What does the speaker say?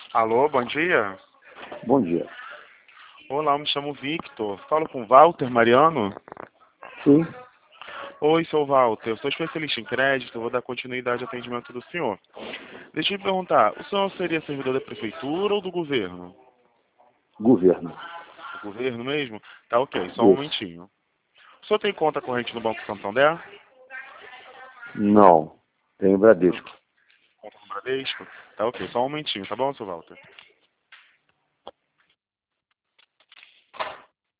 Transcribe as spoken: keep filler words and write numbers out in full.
Alô, bom dia. Bom dia. Olá, eu me chamo Victor. Falo com Walter Mariano? Sim, Oi, sou Walter. Eu sou especialista em crédito. Eu vou dar continuidade ao atendimento do senhor. Deixa eu me perguntar, o senhor seria servidor da prefeitura ou do governo? governo. Do governo mesmo? Tá ok, só um Isso. momentinho. O senhor tem conta corrente no Banco Santander? Não. Tem Bradesco. Conta no Bradesco? Tá ok, só um momentinho, tá bom, seu Walter?